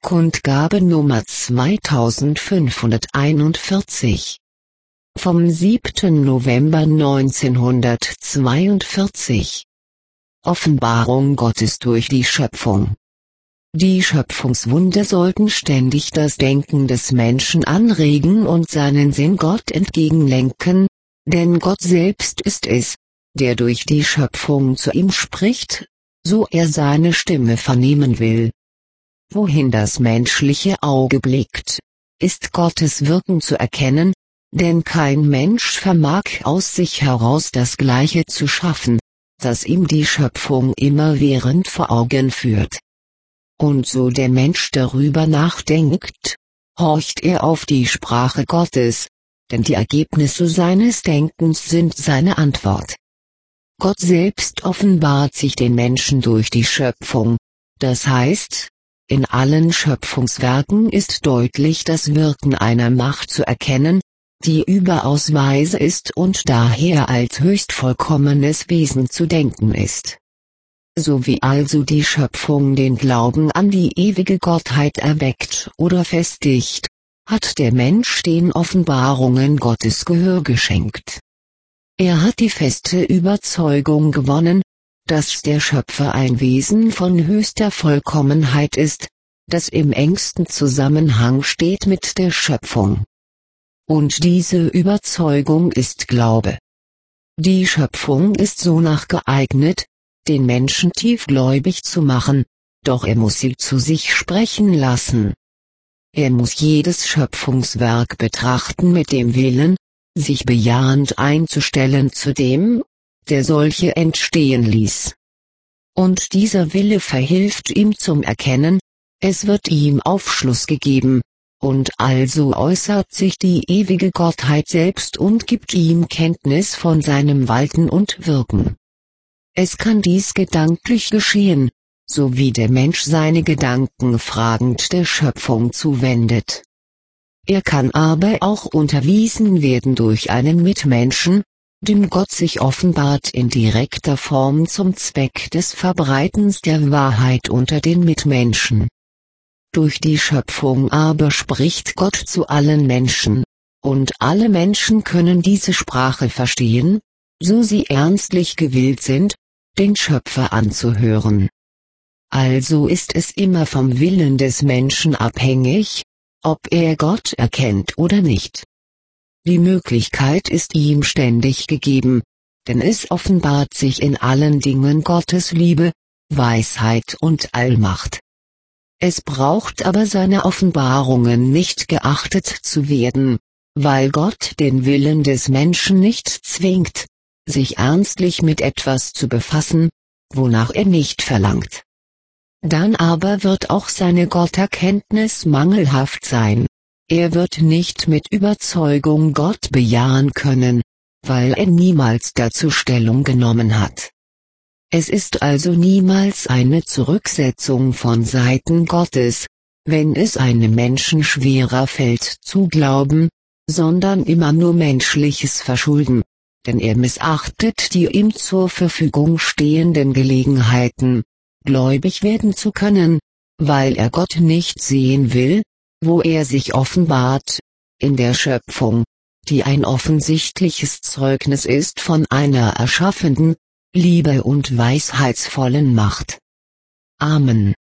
Kundgabe Nummer 2541. Vom 7. November 1942. Offenbarung Gottes durch die Schöpfung. Die Schöpfungswunder sollten ständig das Denken des Menschen anregen und seinen Sinn Gott entgegenlenken, denn Gott selbst ist es, der durch die Schöpfung zu ihm spricht, so er seine Stimme vernehmen will. Wohin das menschliche Auge blickt, ist Gottes Wirken zu erkennen, denn kein Mensch vermag aus sich heraus das Gleiche zu schaffen, das ihm die Schöpfung immerwährend vor Augen führt. Und so der Mensch darüber nachdenkt, horcht er auf die Sprache Gottes, denn die Ergebnisse seines Denkens sind seine Antwort. Gott selbst offenbart sich den Menschen durch die Schöpfung, das heißt, in allen Schöpfungswerken ist deutlich das Wirken einer Macht zu erkennen, die überaus weise ist und daher als höchst vollkommenes Wesen zu denken ist. So wie also die Schöpfung den Glauben an die ewige Gottheit erweckt oder festigt, hat der Mensch den Offenbarungen Gottes Gehör geschenkt. Er hat die feste Überzeugung gewonnen, dass der Schöpfer ein Wesen von höchster Vollkommenheit ist, das im engsten Zusammenhang steht mit der Schöpfung. Und diese Überzeugung ist Glaube. Die Schöpfung ist sonach geeignet, den Menschen tiefgläubig zu machen, doch er muss sie zu sich sprechen lassen. Er muss jedes Schöpfungswerk betrachten mit dem Willen, sich bejahend einzustellen zu dem, der solche entstehen ließ. Und dieser Wille verhilft ihm zum Erkennen, es wird ihm Aufschluss gegeben, und also äußert sich die ewige Gottheit selbst und gibt ihm Kenntnis von seinem Walten und Wirken. Es kann dies gedanklich geschehen, so wie der Mensch seine Gedanken fragend der Schöpfung zuwendet. Er kann aber auch unterwiesen werden durch einen Mitmenschen, dem Gott sich offenbart in direkter Form zum Zweck des Verbreitens der Wahrheit unter den Mitmenschen. Durch die Schöpfung aber spricht Gott zu allen Menschen, und alle Menschen können diese Sprache verstehen, so sie ernstlich gewillt sind, den Schöpfer anzuhören. Also ist es immer vom Willen des Menschen abhängig, ob er Gott erkennt oder nicht. Die Möglichkeit ist ihm ständig gegeben, denn es offenbart sich in allen Dingen Gottes Liebe, Weisheit und Allmacht. Es braucht aber seine Offenbarungen nicht geachtet zu werden, weil Gott den Willen des Menschen nicht zwingt, sich ernstlich mit etwas zu befassen, wonach er nicht verlangt. Dann aber wird auch seine Gotterkenntnis mangelhaft sein. Er wird nicht mit Überzeugung Gott bejahen können, weil er niemals dazu Stellung genommen hat. Es ist also niemals eine Zurücksetzung von Seiten Gottes, wenn es einem Menschen schwerer fällt zu glauben, sondern immer nur menschliches Verschulden, denn er missachtet die ihm zur Verfügung stehenden Gelegenheiten, gläubig werden zu können, weil er Gott nicht sehen will, wo er sich offenbart, in der Schöpfung, die ein offensichtliches Zeugnis ist von einer erschaffenden, liebe- und weisheitsvollen Macht. Amen.